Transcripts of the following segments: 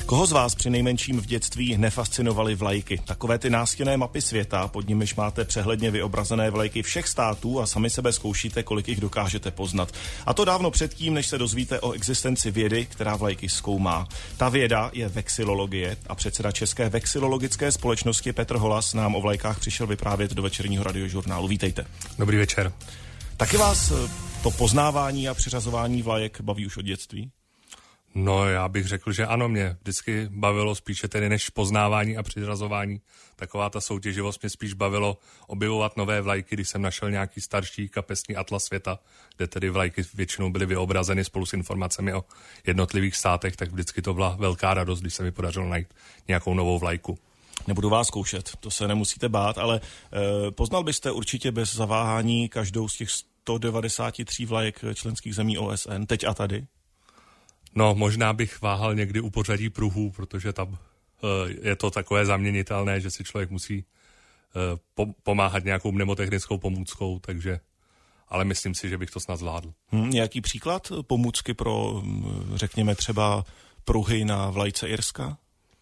Koho z vás při nejmenším v dětství nefascinovaly vlajky? Takové ty nástěnné mapy světa, pod nimiž máte přehledně vyobrazené vlajky všech států a sami sebe zkoušíte, kolik jich dokážete poznat. A to dávno předtím, než se dozvíte o existenci vědy, která vlajky zkoumá. Ta věda je vexilologie a předseda České vexilologické společnosti Petr Holas nám o vlajkách přišel vyprávět do večerního radiožurnálu. Vítejte. Dobrý večer. Taky vás to poznávání a přiřazování vlajek baví už od dětství? No, já bych řekl, že ano, mě vždycky bavilo spíše tedy než poznávání a přiřazování. Taková ta soutěživost mě spíš bavilo objevovat nové vlajky, když jsem našel nějaký starší kapesní atlas světa, kde tedy vlajky většinou byly vyobrazeny spolu s informacemi o jednotlivých státech, tak vždycky to byla velká radost, když se mi podařilo najít nějakou novou vlajku. Nebudu vás zkoušet, to se nemusíte bát, ale poznal byste určitě bez zaváhání každou z těch 193 vlajek členských zemí OSN, teď a tady? No, možná bych váhal někdy u pořadí pruhů, protože tam je to takové zaměnitelné, že si člověk musí pomáhat nějakou mnemotechnickou pomůckou, takže, ale myslím si, že bych to snad zvládl. Nějaký příklad pomůcky pro, řekněme třeba, pruhy na vlajce Irska?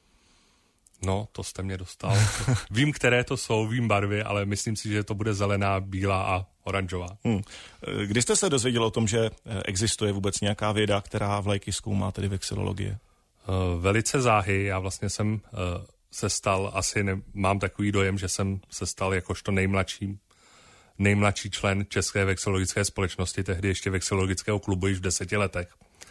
No, to jste mě dostal. Vím, které to jsou, vím barvy, ale myslím si, že to bude zelená, bílá a oranžová. Kdy jste se dozvěděl o tom, že existuje vůbec nějaká věda, která vlajky zkoumá, tedy vexilologie? Velice záhy. Já vlastně jsem se stal, mám takový dojem, že jsem se stal jakožto nejmladší člen České vexilologické společnosti, tehdy ještě vexilologického klubu již v 10 letech.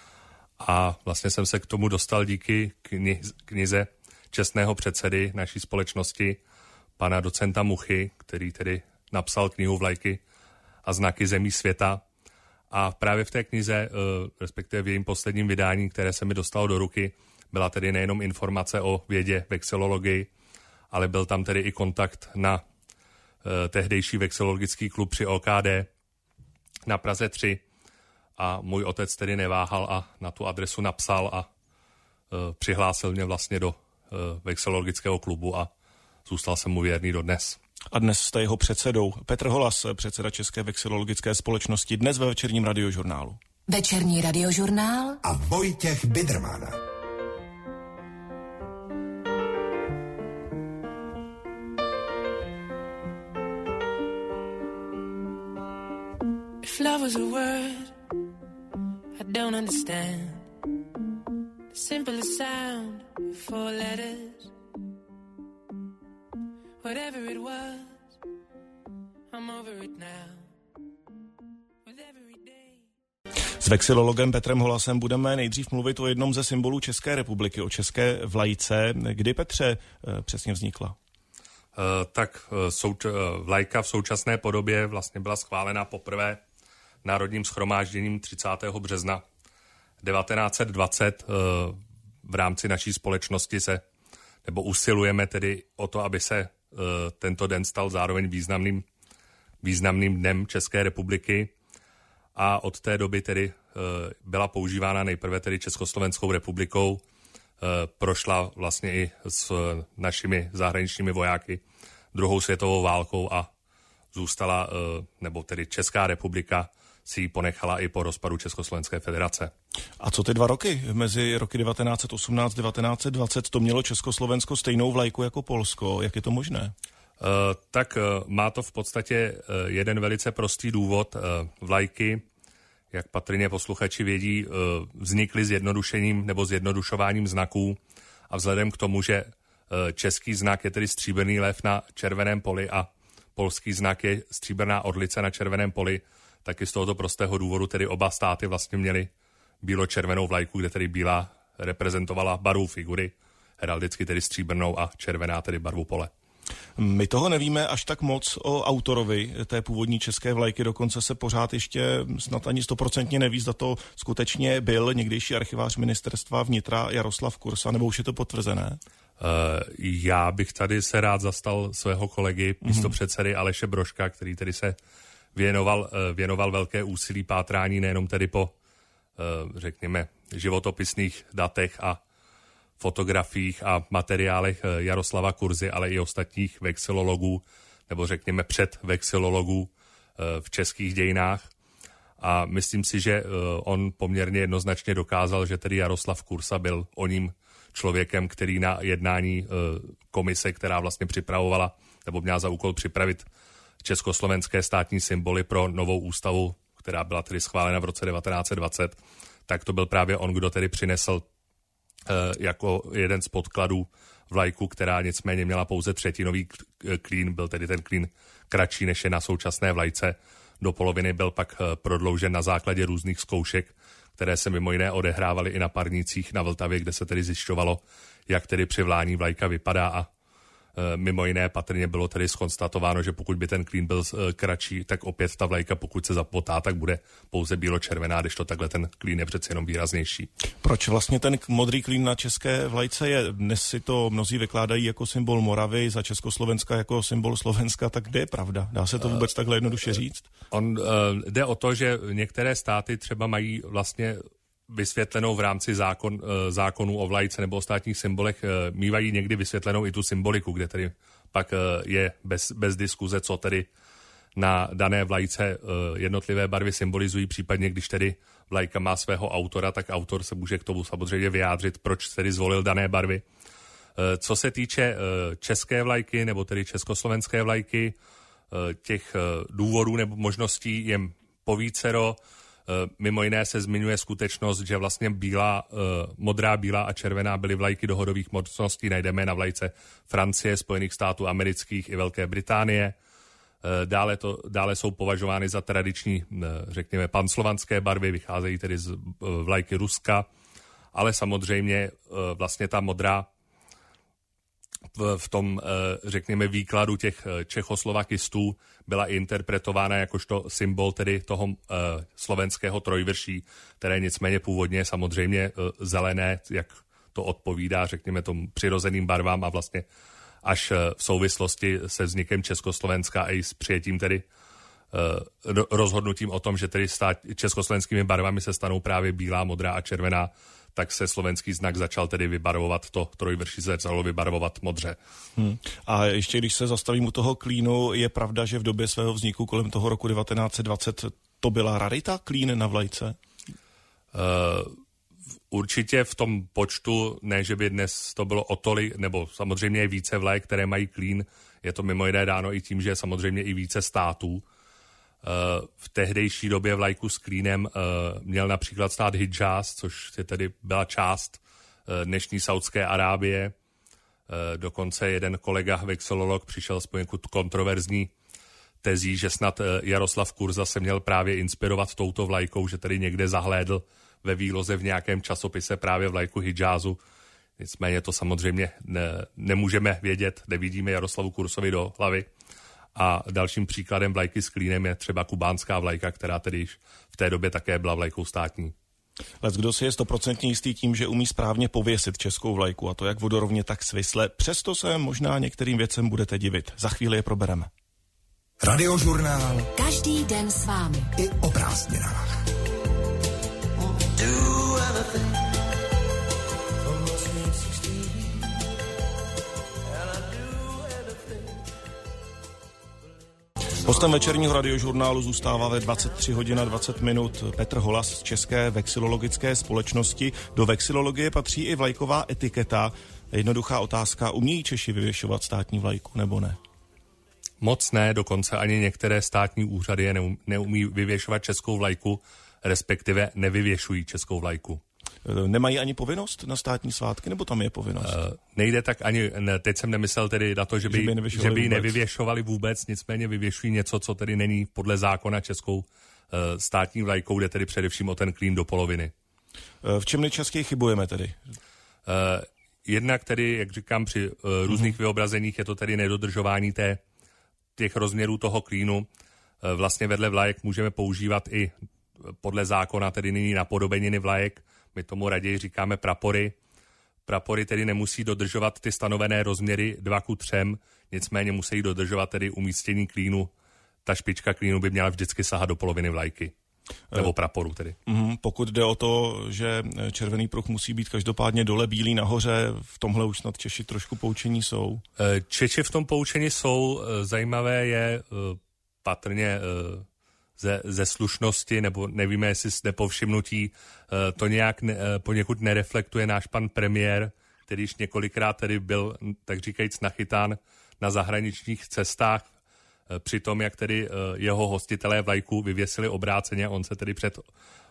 A vlastně jsem se k tomu dostal díky knize čestného předsedy naší společnosti, pana docenta Muchy, který tedy napsal knihu Vlajky a znaky zemí světa. A právě v té knize, respektive v jejím posledním vydání, které se mi dostalo do ruky, byla tedy nejenom informace o vědě vexilologii, ale byl tam tedy i kontakt na tehdejší vexilologický klub při OKD na Praze 3. A můj otec tedy neváhal a na tu adresu napsal a přihlásil mě vlastně do vexilologického klubu a zůstal jsem mu věrný dodnes. A dnes jste jeho předsedou. Petr Holas, předseda České vexilologické společnosti, dnes ve večerním radiožurnálu. Večerní radiožurnál a Vojtěch Biderman. If love was a word I don't understand, the simplest sound, 4 letters. Whatever it was, I'm over it now. With every day. S vexilologem Petrem Holasem budeme nejdřív mluvit o jednom ze symbolů České republiky, o české vlajce. Kdy, Petře, přesně vznikla? Vlajka v současné podobě vlastně byla schválena poprvé Národním shromážděním 30. března 1920. V rámci naší společnosti usilujeme tedy o to, aby se tento den stal zároveň významným dnem České republiky a od té doby tedy byla používána nejprve tedy Československou republikou, prošla vlastně i s našimi zahraničními vojáky druhou světovou válkou a zůstala, nebo tedy Česká republika si ji ponechala i po rozpadu Československé federace. A co ty 2 roky? Mezi roky 1918 a 1920 to mělo Československo stejnou vlajku jako Polsko. Jak je to možné? Má to v podstatě jeden velice prostý důvod. Vlajky, jak patrně posluchači vědí, vznikly zjednodušováním znaků a vzhledem k tomu, že český znak je tedy stříbrný lev na červeném poli a polský znak je stříbrná orlice na červeném poli, taky z tohoto prostého důvodu tedy oba státy vlastně měly bílo-červenou vlajku, kde tedy bílá reprezentovala barvu figury, heraldicky tedy stříbrnou a červená tedy barvu pole. My toho nevíme až tak moc o autorovi té původní české vlajky, dokonce se pořád ještě snad ani 100% neví, zda to skutečně byl někdejší archivář ministerstva vnitra Jaroslav Kursa, nebo už je to potvrzené? Já bych tady se rád zastal svého kolegy, místopředsedy Aleše Brožka, který tedy se věnoval velké úsilí pátrání nejenom tedy po, řekněme, životopisných datech a fotografiích a materiálech Jaroslava Kursy, ale i ostatních vexilologů, nebo řekněme předvexilologů v českých dějinách. A myslím si, že on poměrně jednoznačně dokázal, že tedy Jaroslav Kursa byl oním člověkem, který na jednání komise, která vlastně připravovala, nebo měla za úkol připravit československé státní symboly pro novou ústavu, která byla tedy schválena v roce 1920, tak to byl právě on, kdo tedy přinesl jako jeden z podkladů vlajku, která nicméně měla pouze třetinový klín, byl tedy ten klín kratší, než je na současné vlajce. Do poloviny byl pak prodloužen na základě různých zkoušek, které se mimo jiné odehrávaly i na parnicích na Vltavě, kde se tedy zjišťovalo, jak tedy při vlání vlajka vypadá a mimo jiné patrně bylo tedy zkonstatováno, že pokud by ten klín byl kratší, tak opět ta vlajka, pokud se zapotá, tak bude pouze bílo-červená, když to takhle ten klín je přeci jenom výraznější. Proč vlastně ten modrý klín na české vlajce je? Dnes si to mnozí vykládají jako symbol Moravy, za Československa jako symbol Slovenska, tak kde je pravda? Dá se to vůbec takhle jednoduše říct? Jde o to, že některé státy třeba mají vlastně vysvětlenou v rámci zákonů o vlajce nebo o státních symbolech, mívají někdy vysvětlenou i tu symboliku, kde tedy pak je bez diskuze, co tedy na dané vlajce jednotlivé barvy symbolizují, případně když tedy vlajka má svého autora, tak autor se může k tomu samozřejmě vyjádřit, proč tedy zvolil dané barvy. Co se týče české vlajky nebo tedy československé vlajky, těch důvodů nebo možností je povícero. Mimo jiné se zmiňuje skutečnost, že vlastně modrá, bílá a červená byly vlajky dohodových mocností. Najdeme na vlajce Francie, Spojených států amerických i Velké Británie. Dále jsou považovány za tradiční, řekněme, panslovanské barvy, vycházejí tedy z vlajky Ruska, ale samozřejmě vlastně ta modrá v tom, řekněme, výkladu těch čechoslovakistů byla interpretována jakožto symbol tedy toho slovenského trojvrší, které nicméně původně samozřejmě zelené, jak to odpovídá, řekněme, tomu přirozeným barvám a vlastně až v souvislosti se vznikem Československa a i s přijetím tedy rozhodnutím o tom, že tedy československými barvami se stanou právě bílá, modrá a červená, tak se slovenský znak začal tedy vybarvovat, to trojvrší se začalo vybarvovat modře. A ještě když se zastavím u toho klínu, je pravda, že v době svého vzniku kolem toho roku 1920 to byla rarita, klín na vlajce? Určitě v tom počtu, ne, že by dnes to bylo o tolik, nebo samozřejmě je více vlajek, které mají klín, je to mimo jiné dáno i tím, že je samozřejmě i více států. V tehdejší době vlajku s klínem měl například stát Hidžáz, což je tedy byla část dnešní Saudské Arábie. Dokonce jeden kolega vexilolog přišel s poněkud kontroverzní tezí, že snad Jaroslav Kurza se měl právě inspirovat touto vlajkou, že tedy někde zahlédl ve výloze v nějakém časopise právě vlajku Hidžázu. Nicméně to samozřejmě nemůžeme vědět, nevidíme Jaroslavu Kurzovi do hlavy. A dalším příkladem vlajky s klínem je třeba kubánská vlajka, která tedy již v té době také byla vlajkou státní. Leckdo si je 100% jistý tím, že umí správně pověsit českou vlajku, a to jak vodorovně, tak svisle. Přesto se možná některým věcem budete divit. Za chvíli je probereme. Radiožurnál. Každý den s vámi. I o prázdninách. Hostem večerního radiožurnálu zůstává ve 23 hodin a 20 minut Petr Holas z České vexilologické společnosti. Do vexilologie patří i vlajková etiketa. Jednoduchá otázka, umějí Češi vyvěšovat státní vlajku nebo ne? Moc ne, dokonce ani některé státní úřady neumí vyvěšovat českou vlajku, respektive nevyvěšují českou vlajku. Nemají ani povinnost na státní svátky, nebo tam je povinnost? Nejde tak ani, teď jsem nemyslel tedy na to, že by ji nevyvěšovali vůbec, nicméně vyvěšují něco, co tedy není podle zákona českou státní vlajkou, jde tedy především o ten klín do poloviny. V čem nejčastěji chybujeme tedy? Jednak tedy, jak říkám, při různých vyobrazeních je to tedy nedodržování těch rozměrů toho klínu. Vlastně vedle vlajek můžeme používat i podle zákona, tedy nyní napodobeniny vlajek. My tomu raději říkáme prapory. Prapory tedy nemusí dodržovat ty stanovené rozměry 2:3, nicméně musí dodržovat tedy umístění klínu. Ta špička klínu by měla vždycky sahat do poloviny vlajky. Nebo praporu tedy. Pokud jde o to, že červený pruh musí být každopádně dole, bílý nahoře, v tomhle už snad Češi trošku poučení jsou. Češi v tom poučení jsou. Zajímavé je patrně ze slušnosti, nebo nevíme, jestli z nepovšimnutí, to nějak poněkud nereflektuje náš pan premiér, který již několikrát tedy byl, tak říkajíc, nachytán na zahraničních cestách, při tom, jak tedy jeho hostitelé vlajku vyvěsili obráceně, on se tedy před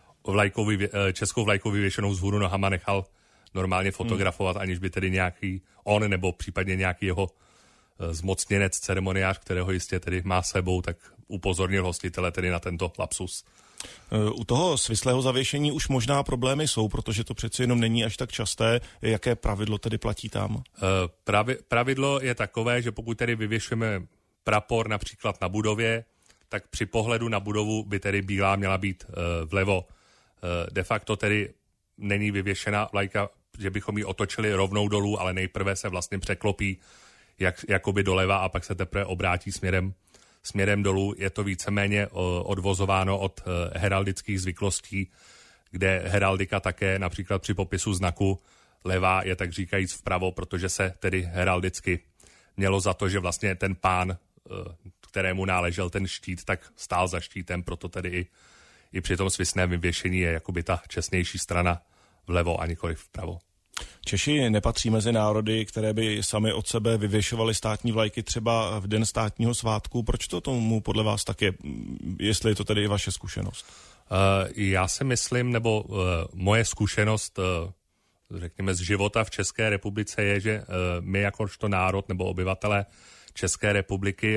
českou vlajkou vyvěšenou vzhůru nohama nechal normálně fotografovat, aniž by tedy nějaký on nebo případně nějaký jeho zmocněnec, ceremoniář, kterého jistě tedy má sebou, tak upozornil hostitele tedy na tento lapsus. U toho svislého zavěšení už možná problémy jsou, protože to přeci jenom není až tak časté. Jaké pravidlo tedy platí tam? Pravidlo je takové, že pokud tedy vyvěšujeme prapor například na budově, tak při pohledu na budovu by tedy bílá měla být vlevo. De facto tedy není vyvěšená vlajka, že bychom ji otočili rovnou dolů, ale nejprve se vlastně překlopí jakoby doleva a pak se teprve obrátí směrem dolů. Je to víceméně odvozováno od heraldických zvyklostí, kde heraldika také například při popisu znaku levá je tak říkajíc vpravo, protože se tedy heraldicky mělo za to, že vlastně ten pán, kterému náležel ten štít, tak stál za štítem, proto tedy i při tom svisném vyvěšení je jakoby ta čestnější strana vlevo a nikoli vpravo. Češi nepatří mezi národy, které by sami od sebe vyvěšovaly státní vlajky třeba v den státního svátku. Proč to tomu podle vás tak je, jestli je to tedy i vaše zkušenost? Já si myslím, nebo moje zkušenost, řekněme, z života v České republice je, že my jakožto národ nebo obyvatelé České republiky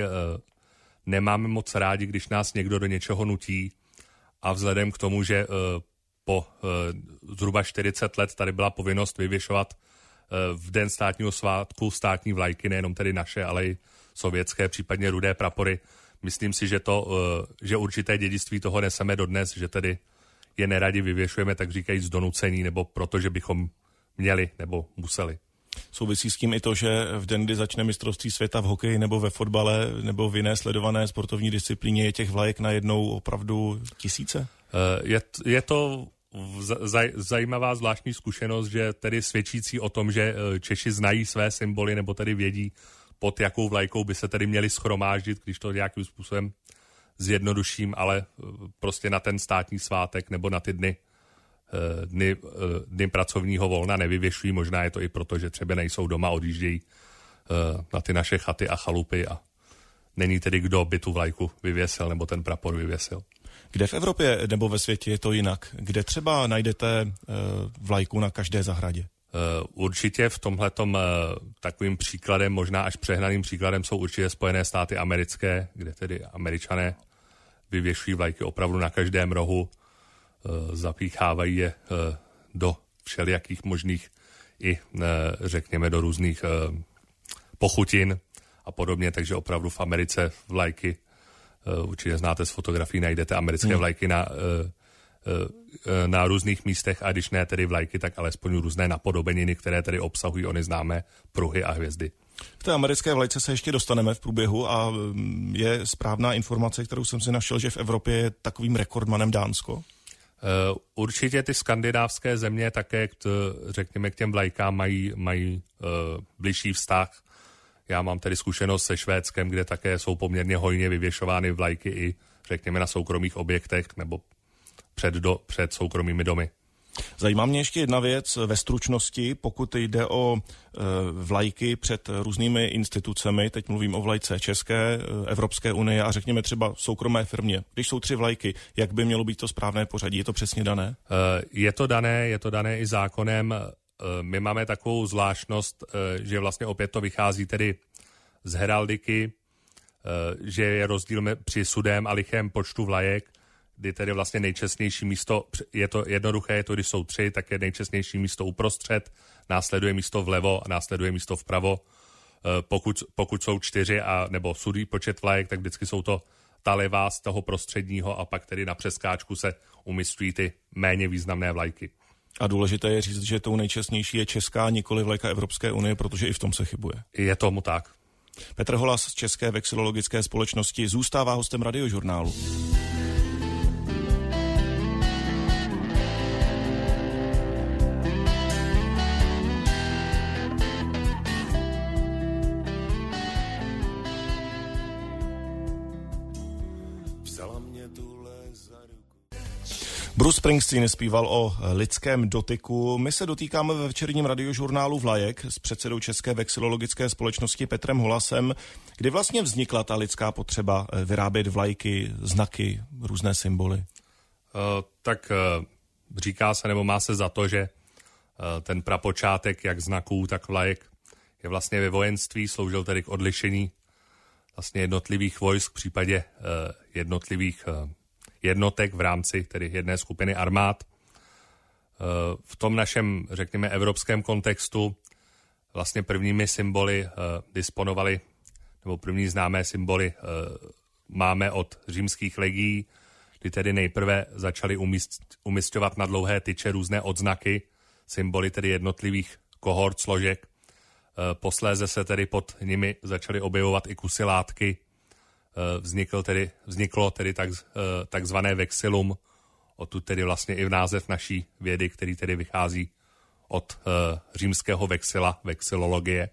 nemáme moc rádi, když nás někdo do něčeho nutí, a vzhledem k tomu, že po zhruba 40 let tady byla povinnost vyvěšovat v den státního svátku státní vlajky, nejenom tedy naše, ale i sovětské, případně rudé prapory. Myslím si, že určité dědictví toho neseme dodnes, že tedy je neradi vyvěšujeme, tak říkají z donucení, nebo protože bychom měli nebo museli. Souvisí s tím i to, že v den, kdy začne mistrovství světa v hokeji nebo ve fotbale nebo v jiné sledované sportovní disciplíně, je těch vlajek najednou opravdu tisíce? Je to zajímavá zvláštní zkušenost, že tedy svědčící o tom, že Češi znají své symboly nebo tedy vědí, pod jakou vlajkou by se tedy měli shromáždit, když to nějakým způsobem zjednoduším, ale prostě na ten státní svátek nebo na ty dny pracovního volna nevyvěšují. Možná je to i proto, že třeba nejsou doma, odjíždějí na ty naše chaty a chalupy a není tedy kdo by tu vlajku vyvěsil nebo ten prapor vyvěsil. Kde v Evropě nebo ve světě je to jinak? Kde třeba najdete vlajku na každé zahradě? Určitě v tomhletom takovým příkladem, možná až přehnaným příkladem jsou určitě Spojené státy americké, kde tedy Američané vyvěšují vlajky opravdu na každém rohu, zapíchávají je do všelijakých možných i řekněme do různých pochutin a podobně, takže opravdu v Americe vlajky, určitě znáte z fotografií, najdete americké vlajky na různých místech a když ne tedy vlajky, tak alespoň různé napodobeniny, které tedy obsahují ony známé pruhy a hvězdy. K té americké vlajce se ještě dostaneme v průběhu a je správná informace, kterou jsem si našel, že v Evropě je takovým rekordmanem Dánsko? Určitě ty skandinávské země také, řekněme, k těm vlajkám mají bližší vztah. Já mám tedy zkušenost se Švédskem, kde také jsou poměrně hojně vyvěšovány vlajky i, řekněme, na soukromých objektech nebo před soukromými domy. Zajímá mě ještě jedna věc ve stručnosti, pokud jde o vlajky před různými institucemi, teď mluvím o vlajce České, Evropské unie a řekněme třeba soukromé firmě. Když jsou 3 vlajky, jak by mělo být to správné pořadí? Je to přesně dané? Je to dané i zákonem. My máme takovou zvláštnost, že vlastně opět to vychází tedy z heraldiky, že je rozdíl při sudém a lichém počtu vlajek, kdy tedy vlastně nejčestnější místo, je to jednoduché, je to, když jsou 3, tak je nejčestnější místo uprostřed, následuje místo vlevo a následuje místo vpravo. Pokud jsou 4 nebo sudý počet vlajek, tak vždycky jsou to ta levá z toho prostředního a pak tedy na přeskáčku se umisťují ty méně významné vlajky. A důležité je říct, že tou nejčestnější je česká, nikoli vlajka Evropské unie, protože i v tom se chybuje. Je tomu tak. Petr Holas z České vexilologické společnosti zůstává hostem Radiožurnálu. Bruce Springsteen zpíval o lidském dotyku. My se dotýkáme ve večerním radiožurnálu Vlajek s předsedou České vexilologické společnosti Petrem Holasem, kdy vlastně vznikla ta lidská potřeba vyrábět vlajky, znaky, různé symboly. Říká se, nebo má se za to, že ten prapočátek jak znaků, tak vlajek je vlastně ve vojenství, sloužil tedy k odlišení vlastně jednotlivých vojsk v případě jednotlivých jednotek v rámci tedy jedné skupiny armád. V tom našem, řekněme, evropském kontextu vlastně prvními symboly disponovali, nebo první známé symboly máme od římských legií, kdy tedy nejprve začali umisťovat na dlouhé tyče různé odznaky, symboly tedy jednotlivých kohort, složek. Posléze se tedy pod nimi začaly objevovat i kusy látky. Vzniklo tedy takzvané vexilum, odtud tedy vlastně i v název naší vědy, který tedy vychází od římského vexila, vexilologie.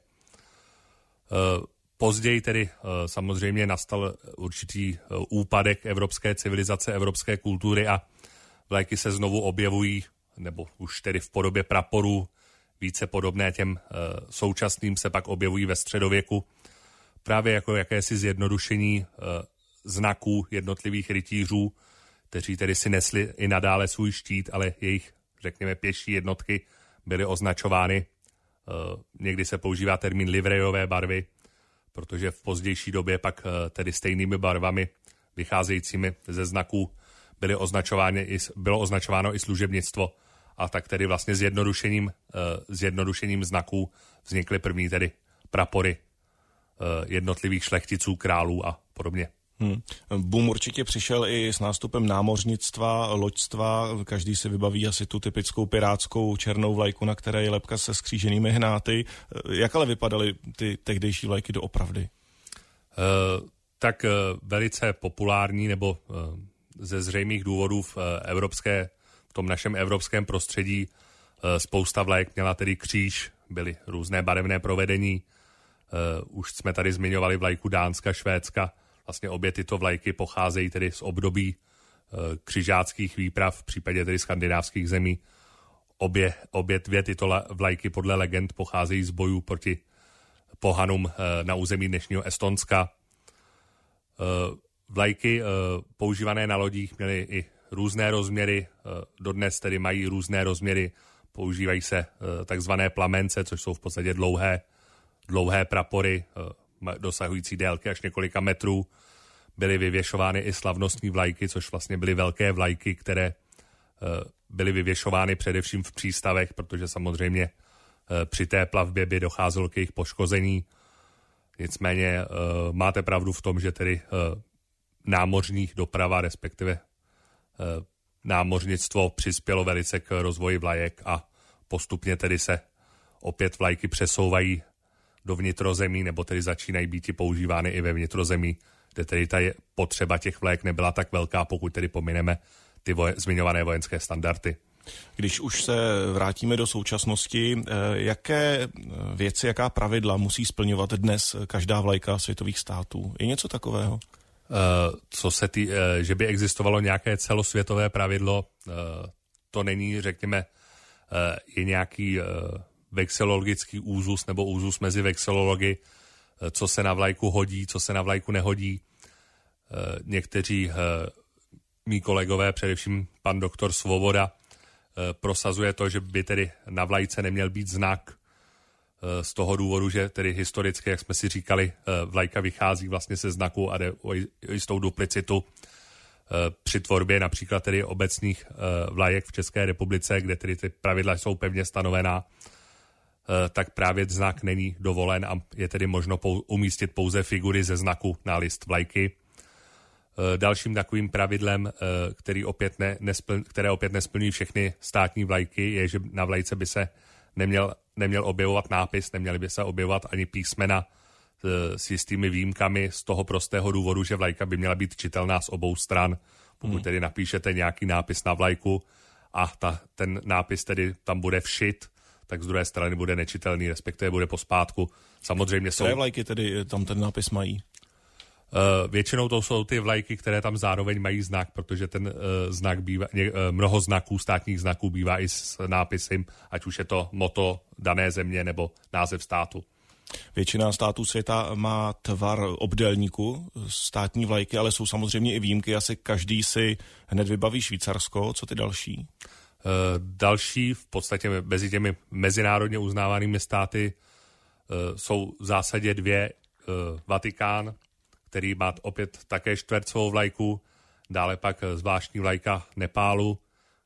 Později tedy samozřejmě nastal určitý úpadek evropské civilizace, evropské kultury a vlajky se znovu objevují, nebo už tedy v podobě praporů, více podobné těm současným se pak objevují ve středověku, právě jako jakési zjednodušení znaků jednotlivých rytířů, kteří tedy si nesli i nadále svůj štít, ale jejich, řekněme, pěší jednotky byly označovány. Někdy se používá termín livrejové barvy, protože v pozdější době pak tedy stejnými barvami vycházejícími ze znaků bylo označováno i služebnictvo a tak tedy vlastně zjednodušením znaků vznikly první tedy prapory jednotlivých šlechticů, králů a podobně. Boom určitě přišel i s nástupem námořnictva, loďstva. Každý si vybaví asi tu typickou pirátskou černou vlajku, na které je lebka se skříženými hnáty. Jak ale vypadaly ty tehdejší vlajky doopravdy? Tak velice populární, nebo ze zřejmých důvodů v tom našem evropském prostředí spousta vlajek měla tedy kříž, byly různé barevné provedení. Už jsme tady zmiňovali vlajku Dánska, Švédska. Vlastně obě tyto vlajky pocházejí tedy z období křižáckých výprav, v případě tedy skandinávských zemí. Obě dvě tyto vlajky podle legend pocházejí z bojů proti pohanům na území dnešního Estonska. Vlajky používané na lodích měly i různé rozměry, dodnes tedy mají různé rozměry, používají se takzvané plamence, což jsou v podstatě dlouhé prapory, dosahující délky až několika metrů. Byly vyvěšovány i slavnostní vlajky, což vlastně byly velké vlajky, které byly vyvěšovány především v přístavech, protože samozřejmě při té plavbě by docházelo k jejich poškození. Nicméně máte pravdu v tom, že tedy námořní doprava, respektive námořnictvo přispělo velice k rozvoji vlajek a postupně tedy se opět vlajky přesouvají do vnitrozemí, nebo tedy začínají být používány i ve vnitrozemí, kde tedy ta potřeba těch vlajek nebyla tak velká, pokud tedy pomineme ty zmiňované vojenské standardy. Když už se vrátíme do současnosti, jaké věci, jaká pravidla musí splňovat dnes každá vlajka světových států? Je něco takového? Že by existovalo nějaké celosvětové pravidlo, to není, řekněme, je nějaký vexilologický úzus nebo úzus mezi vexilology, co se na vlajku hodí, co se na vlajku nehodí. Někteří mí kolegové, především pan doktor Svoboda, prosazuje to, že by tedy na vlajce neměl být znak z toho důvodu, že tedy historicky, jak jsme si říkali, vlajka vychází vlastně se znaku a jde o jistou duplicitu při tvorbě například tedy obecních vlajek v České republice, kde tedy ty pravidla jsou pevně stanovená, tak právě znak není dovolen a je tedy možno umístit pouze figury ze znaku na list vlajky. Dalším takovým pravidlem, které opět nesplňují všechny státní vlajky, je, že na vlajce by se neměl objevovat nápis, neměly by se objevovat ani písmena s jistými výjimkami z toho prostého důvodu, že vlajka by měla být čitelná z obou stran. Pokud tedy napíšete nějaký nápis na vlajku a ten nápis tedy tam bude všit, tak z druhé strany bude nečitelný, respektive bude pospátku. Samozřejmě Které vlajky tedy tam ten nápis mají? Většinou to jsou ty vlajky, které tam zároveň mají znak, protože ten znak bývá, mnoho znaků, státních znaků bývá i s nápisem, ať už je to motto dané země nebo název státu. Většina států světa má tvar obdélníku státní vlajky, ale jsou samozřejmě i výjimky. Asi každý si hned vybaví Švýcarsko. Co ty další? Další v podstatě mezi těmi mezinárodně uznávanými státy jsou v zásadě dvě. Vatikán, který má opět také čtvercovou vlajku, dále pak zvláštní vlajka Nepálu,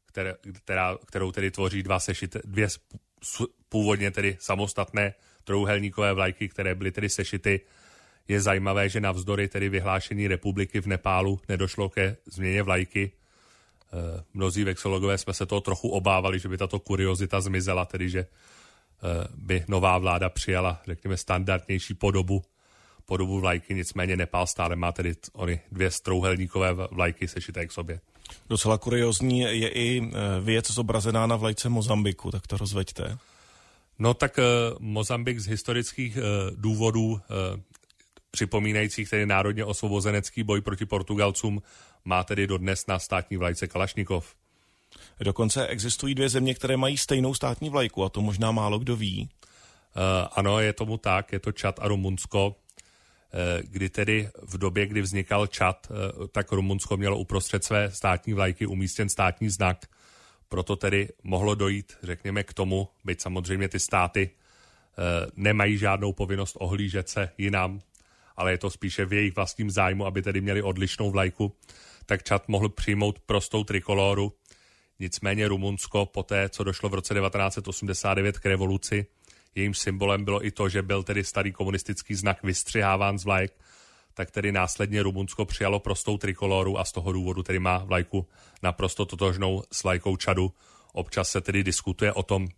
kterou tedy tvoří dvě původně tedy samostatné trojúhelníkové vlajky, které byly tedy sešity. Je zajímavé, že navzdory tedy vyhlášení republiky v Nepálu nedošlo ke změně vlajky. Mnozí vexilologové jsme se toho trochu obávali, že by tato kuriozita zmizela, tedy že by nová vláda přijala, řekněme, standardnější podobu vlajky, nicméně Nepál stále má tedy ony dvě trojúhelníkové vlajky sešité k sobě. Docela kuriozní je i věc zobrazená na vlajce Mozambiku, tak to rozveďte. No tak Mozambik z historických důvodů, připomínajících tedy národně osvobozenecký boj proti Portugalcům, má tedy dodnes na státní vlajce Kalašnikov. Dokonce existují dvě země, které mají stejnou státní vlajku, a to možná málo kdo ví. Ano, je tomu tak, je to Čad a Rumunsko, kdy tedy v době, kdy vznikal Čad, tak Rumunsko mělo uprostřed své státní vlajky umístěn státní znak. Proto tedy mohlo dojít, řekněme, k tomu, byť samozřejmě ty státy nemají žádnou povinnost ohlížet se jinam, ale je to spíše v jejich vlastním zájmu, aby tedy měli odlišnou vlajku, tak Čad mohl přijmout prostou trikoloru. Nicméně Rumunsko poté, co došlo v roce 1989 k revoluci, jejím symbolem bylo i to, že byl tedy starý komunistický znak vystřiháván z vlajek, tak tedy následně Rumunsko přijalo prostou trikoloru a z toho důvodu tedy má vlajku naprosto totožnou s vlajkou Čadu. Občas se tedy diskutuje o tom,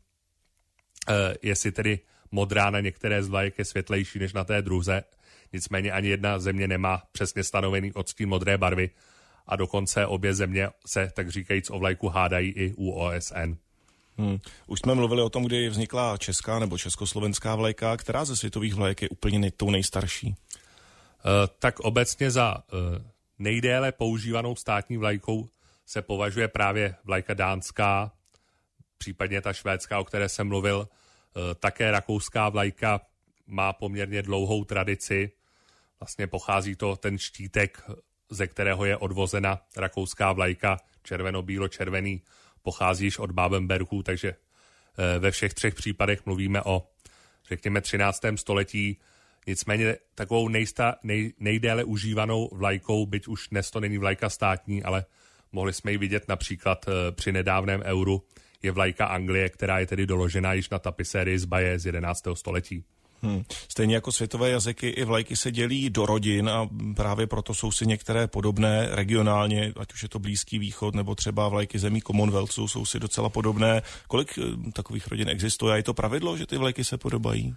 jestli tedy modrá na některé z vlajek je světlejší než na té druhé. Nicméně ani jedna země nemá přesně stanovený odstín modré barvy a dokonce obě země se, tak říkajíc, o vlajku hádají i u OSN. Už jsme mluvili o tom, kdy vznikla česká nebo československá vlajka. Která ze světových vlajek je úplně tou nejstarší? Tak obecně za nejdéle používanou státní vlajkou se považuje právě vlajka dánská, případně ta švédská, o které jsem mluvil. Také rakouská vlajka má poměrně dlouhou tradici. Vlastně pochází to ten štítek, ze kterého je odvozena rakouská vlajka, červeno-bílo-červený, pochází již od Babenbergů, takže ve všech třech případech mluvíme o, řekněme, 13. století. Nicméně takovou nejdéle užívanou vlajkou, byť už dnes to není vlajka státní, ale mohli jsme ji vidět například při nedávném euru, je vlajka Anglie, která je tedy doložena již na tapisérii z Baje z 11. století. Stejně jako světové jazyky, i vlajky se dělí do rodin a právě proto jsou si některé podobné regionálně, ať už je to Blízký východ nebo třeba vlajky zemí Commonwealthu jsou si docela podobné. Kolik takových rodin existuje a je to pravidlo, že ty vlajky se podobají?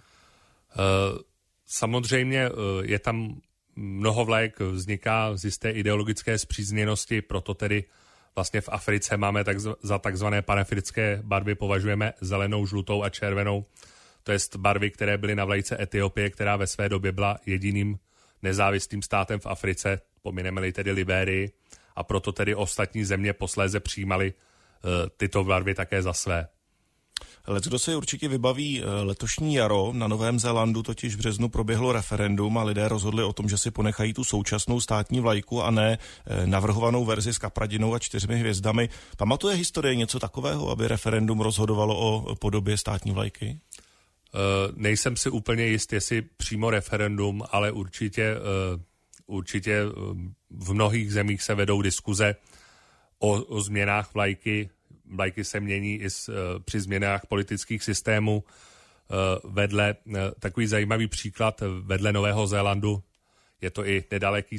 Samozřejmě je tam mnoho vlajek, vzniká z jisté ideologické spřízněnosti, proto tedy vlastně v Africe máme za takzvané panafrické barvy považujeme zelenou, žlutou a červenou. To je barvy, které byly na vlajce Etiopie, která ve své době byla jediným nezávislým státem v Africe, pomineme-li tedy Libérii, a proto tedy ostatní země posléze přijímaly tyto barvy také za své. Leckdo se určitě vybaví letošní jaro. Na Novém Zélandu totiž v březnu proběhlo referendum a lidé rozhodli o tom, že si ponechají tu současnou státní vlajku a ne navrhovanou verzi s kapradinou a 4 hvězdami. Pamatuje historie něco takového, aby referendum rozhodovalo o podobě státní vlajky? Nejsem si úplně jist, jestli přímo referendum, ale určitě v mnohých zemích se vedou diskuze o změnách vlajky. Vlajky se mění i při změnách politických systémů. Vedle takový zajímavý příklad vedle Nového Zélandu je to i nedaleký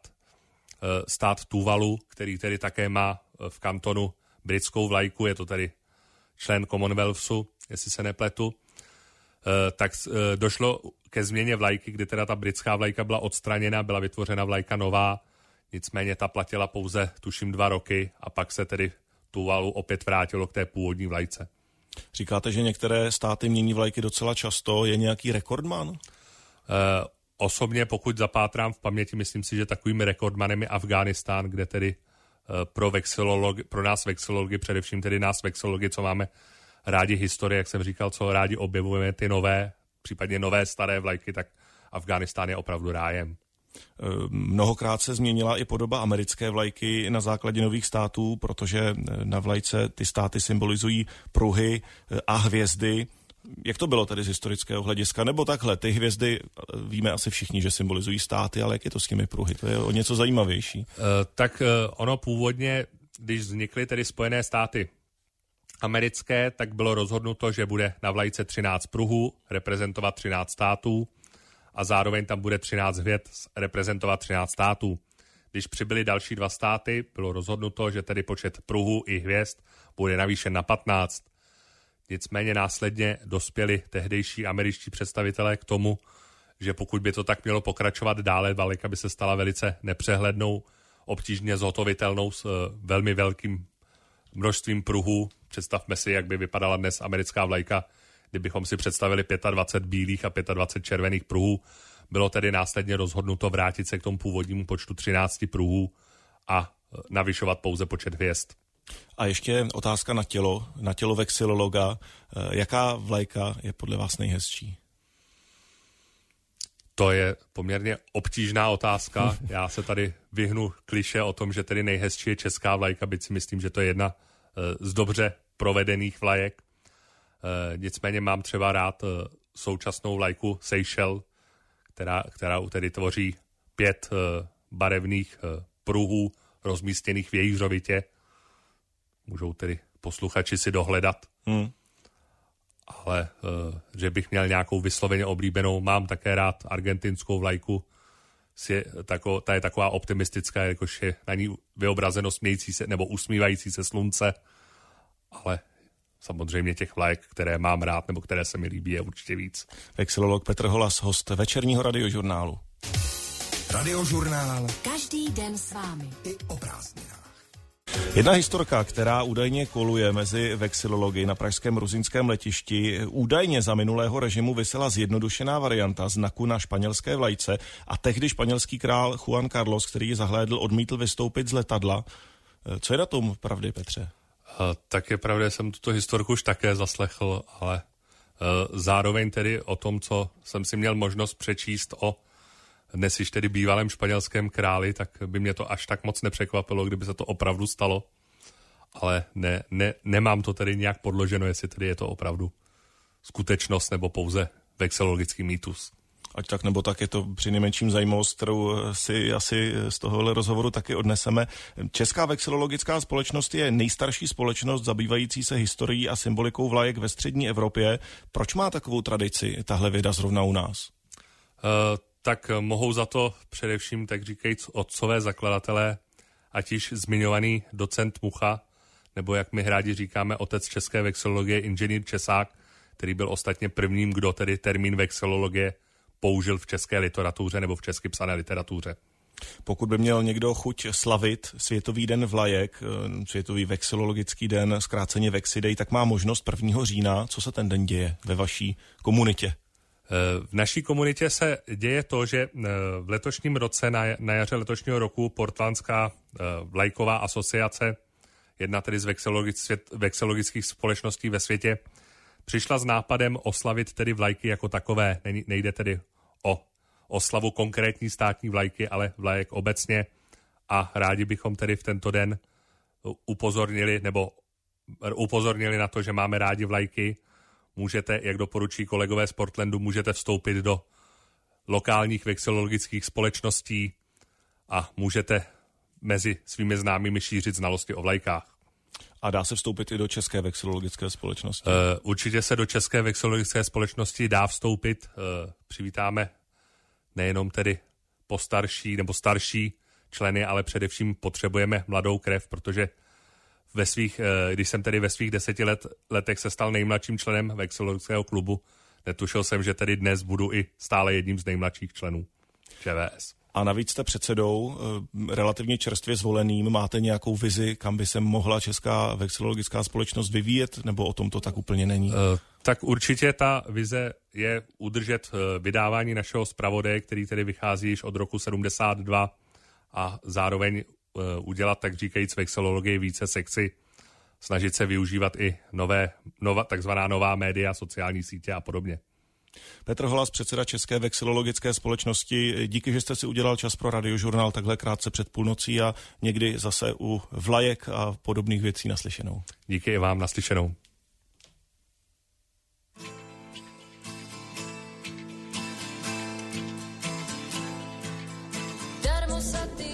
stát Tuvalu, který tedy také má v kantonu britskou vlajku, je to tedy člen Commonwealthu, jestli se nepletu. Tak došlo ke změně vlajky, kdy teda ta britská vlajka byla odstraněna, byla vytvořena vlajka nová, nicméně ta platila pouze, tuším, 2 roky a pak se tedy Tuvalu opět vrátilo k té původní vlajce. Říkáte, že některé státy mění vlajky docela často. Je nějaký rekordman? Osobně, pokud zapátrám v paměti, myslím si, že takovým rekordmanem je Afghánistán, kde tedy pro nás vexilology, především tedy nás vexilology, co máme rádi historie, jak jsem říkal, co rádi objevujeme ty nové, případně nové staré vlajky, tak Afghánistán je opravdu rájem. Mnohokrát se změnila i podoba americké vlajky na základě nových států, protože na vlajce ty státy symbolizují pruhy a hvězdy. Jak to bylo tedy z historického hlediska? Nebo takhle, ty hvězdy víme asi všichni, že symbolizují státy, ale jak je to s těmi pruhy? To je o něco zajímavější. Ono původně, když vznikly tedy Spojené státy americké, tak bylo rozhodnuto, že bude na vlajce 13 pruhů reprezentovat 13 států a zároveň tam bude 13 hvězd reprezentovat 13 států. Když přibyly další 2 státy, bylo rozhodnuto, že tedy počet pruhů i hvězd bude navýšen na 15. Nicméně následně dospěli tehdejší američtí představitelé k tomu, že pokud by to tak mělo pokračovat dále, vlajka by se stala velice nepřehlednou, obtížně zhotovitelnou s velmi velkým množstvím pruhů. Představme si, jak by vypadala dnes americká vlajka, kdybychom si představili 25 bílých a 25 červených pruhů. Bylo tedy následně rozhodnuto vrátit se k tomu původnímu počtu 13 pruhů a navyšovat pouze počet hvězd. A ještě otázka na tělo vexilologa. Jaká vlajka je podle vás nejhezčí? To je poměrně obtížná otázka. Já se tady vyhnu kliše o tom, že tedy nejhezčí je česká vlajka, byť si myslím, že to je jedna z dobře provedených vlajek. Nicméně mám třeba rád současnou vlajku Seychelles, která tedy tvoří 5 barevných pruhů rozmístěných v jejich Můžou tedy posluchači si dohledat. Ale že bych měl nějakou vysloveně oblíbenou, mám také rád argentinskou vlajku. Ta je taková optimistická, jakož je na ní vyobrazeno smějící se nebo usmívající se slunce. Ale samozřejmě těch vlajek, které mám rád nebo které se mi líbí, je určitě víc. Vexilolog Petr Holas, host večerního radiožurnálu. Radiožurnál. Každý den s vámi. I o prázdninách. Jedna historka, která údajně koluje mezi vexilology na pražském Ruzyňském letišti, údajně za minulého režimu visela zjednodušená varianta znaku na španělské vlajce a tehdy španělský král Juan Carlos, který ji zahlédl, odmítl vystoupit z letadla. Co je na tom pravdy, Petře? Tak je pravda, jsem tuto historku už také zaslechl, ale zároveň tedy o tom, co jsem si měl možnost přečíst o dnes již tedy bývalém španělském králi, tak by mě to až tak moc nepřekvapilo, kdyby se to opravdu stalo. Ale nemám to tedy nějak podloženo, jestli tedy je to opravdu skutečnost nebo pouze vexilologický mýtus. Ať tak nebo tak, je to přinejmenším zajímavost, kterou si asi z tohohle rozhovoru taky odneseme. Česká vexilologická společnost je nejstarší společnost zabývající se historií a symbolikou vlajek ve střední Evropě. Proč má takovou tradici tahle věda zrovna u nás? Tak mohou za to především, tak říkajíc, otcové zakladatelé, ať již zmiňovaný docent Mucha, nebo jak my rádi říkáme, otec české vexilologie, inženýr Česák, který byl ostatně prvním, kdo tedy termín vexilologie použil v české literatuře nebo v česky psané literatuře. Pokud by měl někdo chuť slavit Světový den vlajek, Světový vexilologický den, zkráceně Vexidej, tak má možnost 1. října. Co se ten den děje ve vaší komunitě? V naší komunitě se děje to, že v letošním roce, na jaře letošního roku, Portlandská vlajková asociace, jedna tedy z vexilologických společností ve světě, přišla s nápadem oslavit tedy vlajky jako takové. Nejde tedy o oslavu konkrétní státní vlajky, ale vlajek obecně. A rádi bychom tedy v tento den upozornili na to, že máme rádi vlajky. Můžete, jak doporučí kolegové z Portlandu, můžete vstoupit do lokálních vexilologických společností a můžete mezi svými známými šířit znalosti o vlajkách. A dá se vstoupit i do České vexilologické společnosti? Určitě se do České vexilologické společnosti dá vstoupit. Přivítáme nejenom tedy postarší nebo starší členy, ale především potřebujeme mladou krev, protože když jsem tedy ve svých 10 letech se stal nejmladším členem vexilologického klubu, netušil jsem, že tedy dnes budu i stále jedním z nejmladších členů ČVS. A navíc jste předsedou, relativně čerstvě zvoleným. Máte nějakou vizi, kam by se mohla Česká vexilologická společnost vyvíjet, nebo o tom to tak úplně není? Tak určitě ta vize je udržet vydávání našeho zpravodaje, který tedy vychází již od roku 72 a zároveň udělat, tak říkajíc, vexilologii více sexy, snažit se využívat i takzvaná nová média, sociální sítě a podobně. Petr Holas, předseda České vexilologické společnosti, díky, že jste si udělal čas pro Radiožurnál takhle krátce před půlnocí a někdy zase u vlajek a podobných věcí naslyšenou. Díky i vám, naslyšenou. Darmo sa ty